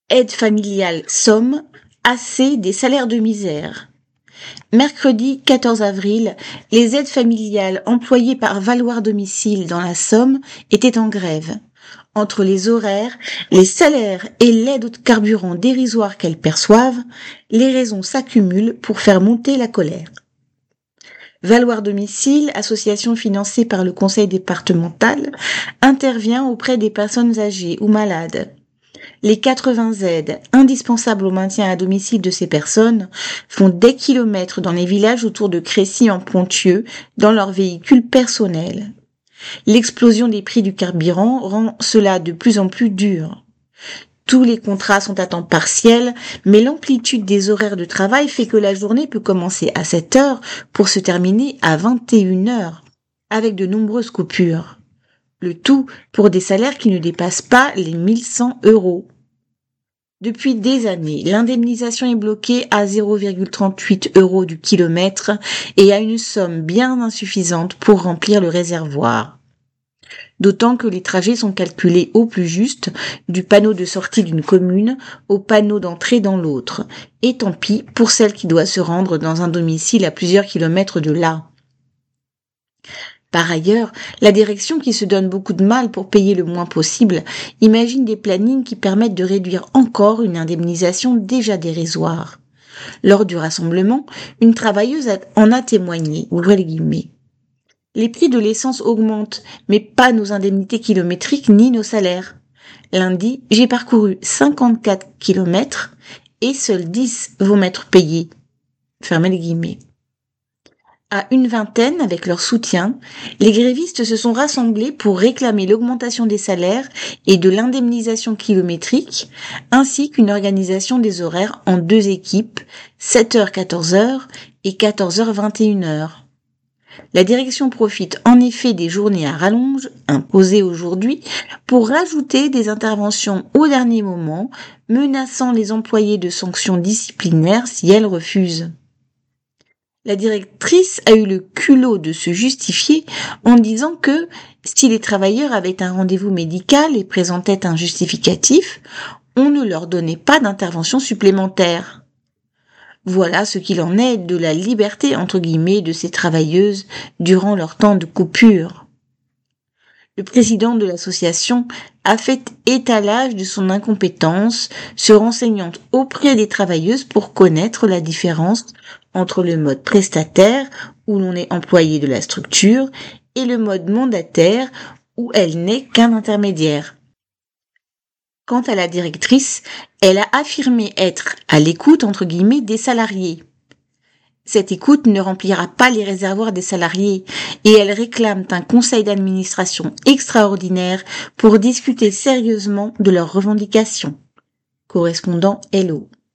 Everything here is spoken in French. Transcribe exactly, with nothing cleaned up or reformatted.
Aide familiale Somme, assez des salaires de misère. Mercredi quatorze avril, les aides familiales employées par Valoir Domicile dans la Somme étaient en grève. Entre les horaires, les salaires et l'aide au carburant dérisoire qu'elles perçoivent, les raisons s'accumulent pour faire monter la colère. Valoir Domicile, association financée par le conseil départemental, intervient auprès des personnes âgées ou malades. Les quatre-vingts aides, indispensables au maintien à domicile de ces personnes, font des kilomètres dans les villages autour de Crécy-en-Ponthieu dans leurs véhicules personnels. L'explosion des prix du carburant rend cela de plus en plus dur. Tous les contrats sont à temps partiel, mais l'amplitude des horaires de travail fait que la journée peut commencer à sept heures pour se terminer à vingt et une heures, avec de nombreuses coupures. Le tout pour des salaires qui ne dépassent pas les mille cent euros. Depuis des années, l'indemnisation est bloquée à zéro virgule trente-huit euros du kilomètre et à une somme bien insuffisante pour remplir le réservoir. D'autant que les trajets sont calculés au plus juste, du panneau de sortie d'une commune au panneau d'entrée dans l'autre. Et tant pis pour celle qui doit se rendre dans un domicile à plusieurs kilomètres de là. Par ailleurs, la direction, qui se donne beaucoup de mal pour payer le moins possible, imagine des plannings qui permettent de réduire encore une indemnisation déjà dérisoire. Lors du rassemblement, une travailleuse en a témoigné, ouvrez les guillemets. Les prix de l'essence augmentent, mais pas nos indemnités kilométriques ni nos salaires. Lundi, j'ai parcouru cinquante-quatre kilomètres et seuls dix vont m'être payés. Fermez les guillemets. À une vingtaine, avec leur soutien, les grévistes se sont rassemblés pour réclamer l'augmentation des salaires et de l'indemnisation kilométrique, ainsi qu'une organisation des horaires en deux équipes, sept heures quatorze heures et quatorze heures vingt et une heures. La direction profite en effet des journées à rallonge, imposées aujourd'hui, pour rajouter des interventions au dernier moment, menaçant les employés de sanctions disciplinaires si elles refusent. La directrice a eu le culot de se justifier en disant que, si les travailleurs avaient un rendez-vous médical et présentaient un justificatif, on ne leur donnait pas d'intervention supplémentaire. Voilà ce qu'il en est de la liberté entre guillemets de ces travailleuses durant leur temps de coupure. Le président de l'association a fait étalage de son incompétence, se renseignant auprès des travailleuses pour connaître la différence entre le mode prestataire, où l'on est employé de la structure, et le mode mandataire, où elle n'est qu'un intermédiaire. Quant à la directrice, elle a affirmé être à l'écoute entre guillemets des salariés. Cette écoute ne remplira pas les réservoirs des salariés et elle réclame un conseil d'administration extraordinaire pour discuter sérieusement de leurs revendications. Correspondant Hello.